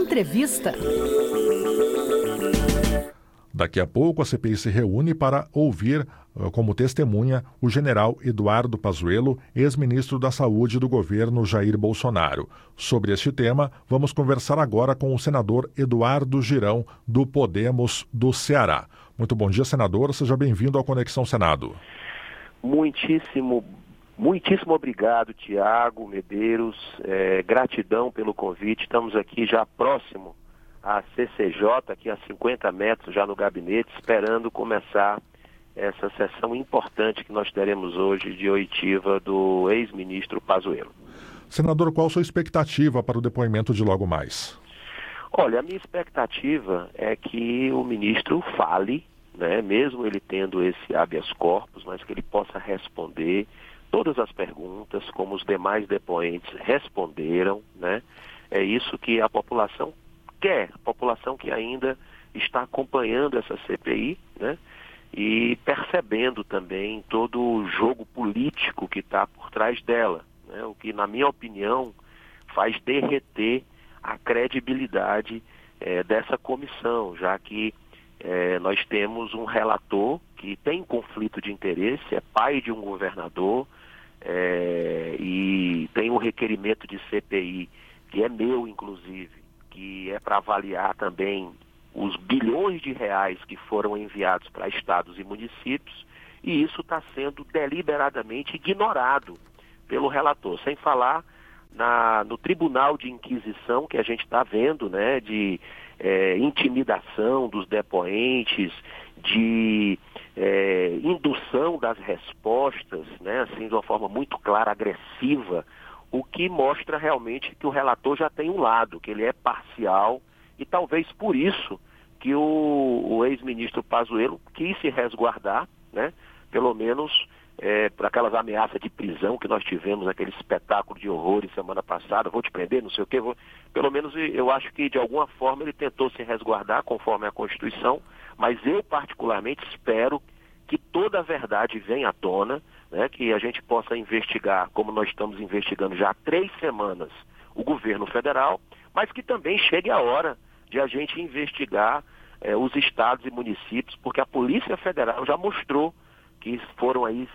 Entrevista. Daqui a pouco, a CPI se reúne para ouvir como testemunha o general Eduardo Pazuello, ex-ministro da Saúde do governo Jair Bolsonaro. Sobre este tema, vamos conversar agora com o senador Eduardo Girão, do Podemos do Ceará. Muito bom dia, senador. Seja bem-vindo ao Conexão Senado. Muitíssimo obrigado, Tiago Medeiros. Gratidão pelo convite. Estamos aqui já próximo à CCJ, aqui a 50 metros já no gabinete, esperando começar essa sessão importante que nós teremos hoje de oitiva do ex-ministro Pazuello. Senador, qual a sua expectativa para o depoimento de logo mais? Olha, a minha expectativa é que o ministro fale, né, mesmo ele tendo esse habeas corpus, mas que ele possa responder todas as perguntas, como os demais depoentes responderam, né? É isso que a população quer, a população que ainda está acompanhando essa CPI, né? E percebendo também todo o jogo político que está por trás dela, né? O que, na minha opinião, faz derreter a credibilidade dessa comissão, já que nós temos um relator que tem conflito de interesse, é pai de um governador, e tem um requerimento de CPI, que é meu, inclusive, que é para avaliar também os bilhões de reais que foram enviados para estados e municípios, e isso está sendo deliberadamente ignorado pelo relator, sem falar no tribunal de inquisição que a gente está vendo, né, de intimidação dos depoentes, de indução das respostas, né, assim, de uma forma muito clara, agressiva, o que mostra realmente que o relator já tem um lado, que ele é parcial, e talvez por isso que o ex-ministro Pazuello quis se resguardar, né, pelo menos por aquelas ameaças de prisão que nós tivemos, aquele espetáculo de horrores semana passada, vou te prender, não sei o quê, pelo menos eu acho que de alguma forma ele tentou se resguardar conforme a Constituição, mas eu particularmente espero que toda a verdade venha à tona, né, que a gente possa investigar, como nós estamos investigando já há 3 semanas, o governo federal, mas que também chegue a hora de a gente investigar os estados e municípios, porque a Polícia Federal já mostrou que foram aí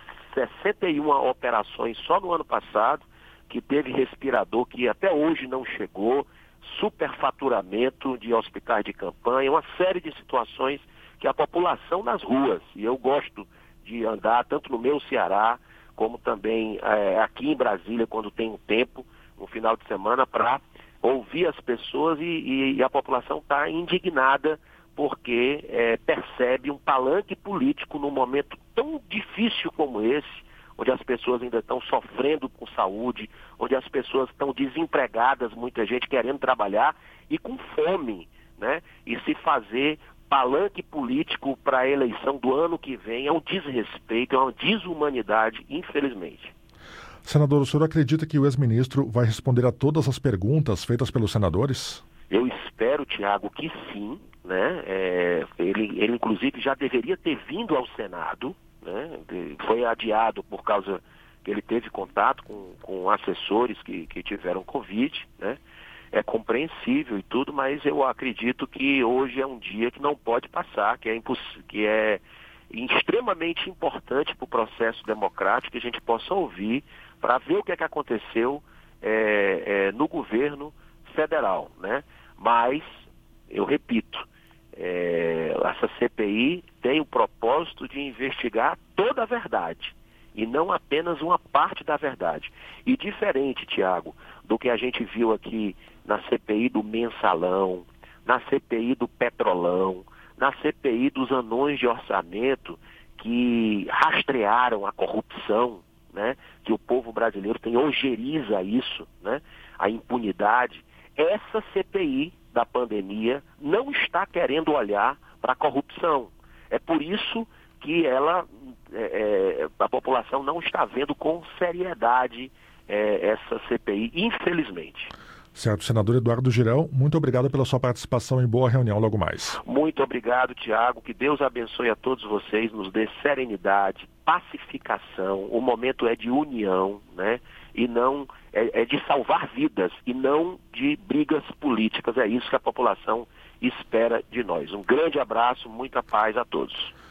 61 operações só no ano passado, que teve respirador que até hoje não chegou, superfaturamento de hospitais de campanha, uma série de situações que a população nas ruas, e eu gosto de andar tanto no meu Ceará, como também aqui em Brasília, quando tenho tempo, no final de semana, para ouvir as pessoas e a população está indignada porque percebe um palanque político num momento tão difícil como esse, onde as pessoas ainda estão sofrendo com saúde, onde as pessoas estão desempregadas, muita gente querendo trabalhar e com fome, né? E se fazer palanque político para a eleição do ano que vem é um desrespeito, é uma desumanidade, infelizmente. Senador, o senhor acredita que o ex-ministro vai responder a todas as perguntas feitas pelos senadores? Eu espero, Tiago, que sim, né? Ele inclusive já deveria ter vindo ao Senado, né? Foi adiado por causa que ele teve contato com assessores que tiveram Covid, né? É compreensível e tudo, mas eu acredito que hoje é um dia que não pode passar, que é extremamente importante para o processo democrático que a gente possa ouvir para ver o que é que aconteceu no governo federal, né? Mas, eu repito, essa CPI tem o propósito de investigar toda a verdade e não apenas uma parte da verdade. E diferente, Tiago, do que a gente viu aqui na CPI do mensalão, na CPI do petrolão, na CPI dos anões de orçamento que rastrearam a corrupção, né, que o povo brasileiro tem ojeriza isso, né, a impunidade. Essa CPI da pandemia não está querendo olhar para a corrupção. É por isso que a população não está vendo com seriedade essa CPI, infelizmente. Certo, senador Eduardo Girão, muito obrigado pela sua participação em boa reunião logo mais. Muito obrigado, Tiago, que Deus abençoe a todos vocês, nos dê serenidade, pacificação, o momento é de união, né? E não é de salvar vidas e não de brigas políticas. É isso que a população espera de nós. Um grande abraço, muita paz a todos.